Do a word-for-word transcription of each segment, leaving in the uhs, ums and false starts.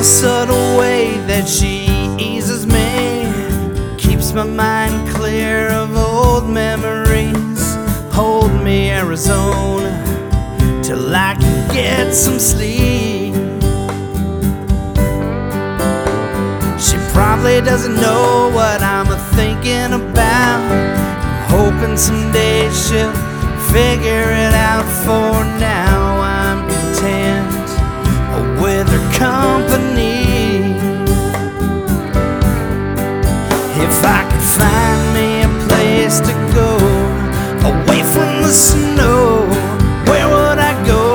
subtle way that she eases me, keeps my mind clear of old memories. Hold me, Arizona, till I can get some sleep. She probably doesn't know what I'm thinking about. I'm hoping someday she'll figure it out. For now I'm content with her company. If I could find me a place to go away from the snow, where would I go?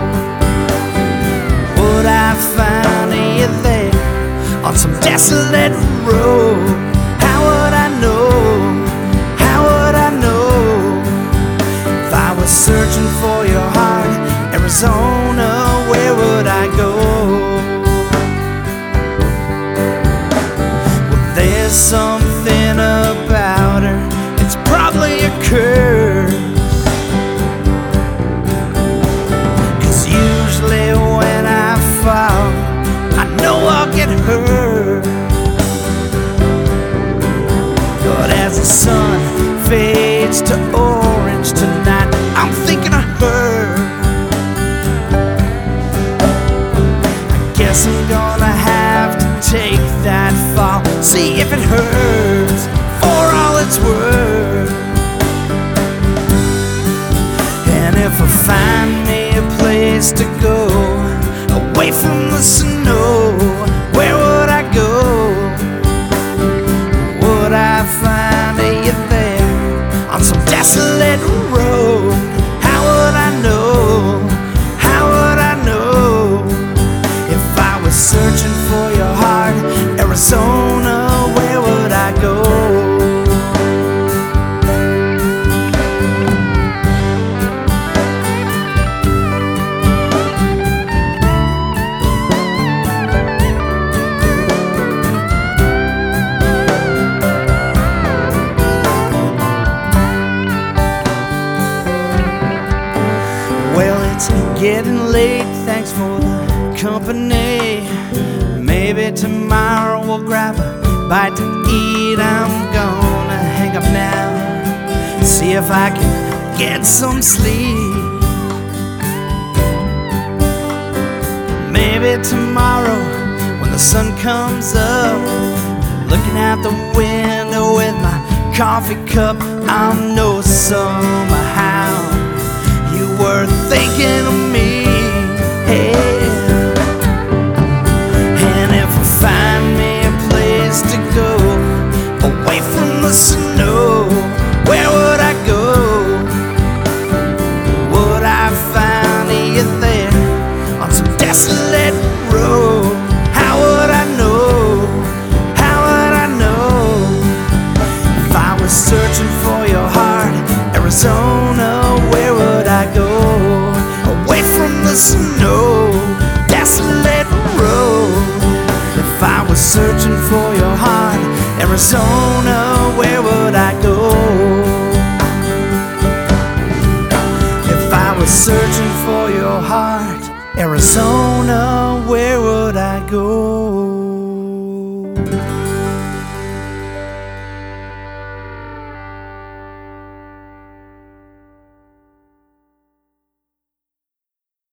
Would I find you there on some desolate road? How would I know? How would I know? If I was searching for your heart, Arizona, where would I go? Well, there's something about her, it's probably a curse, 'cause usually when I fall, I know I'll get hurt. But as the sun fades to orange tonight, I'm thinking of her. Guess I'm gonna have to take that fall, see if it hurts for all it's worth. And if I find me a place to go away from the snow, where would I go? Would I find you there on some desolate road? How would I know? How would I know? If I was searching for your heart, Arizona, where would I go? Well, it's getting late, thanks for the company. Maybe tomorrow we'll grab a bite to eat. I'm gonna hang up now, see if I can get some sleep. Maybe tomorrow when the sun comes up, looking out the window with my coffee cup, I'll know somehow you were thinking of me. Hey. And if I find me a place to go away from the snow, where would I go? Would I find you there on some desolate road? How would I know? How would I know? If I was searching for your heart, Arizona, where would I go? Away from the snow, desolate road. If I was searching for your heart, Arizona, where would I go? If I was searching for your heart, Arizona, where would I go?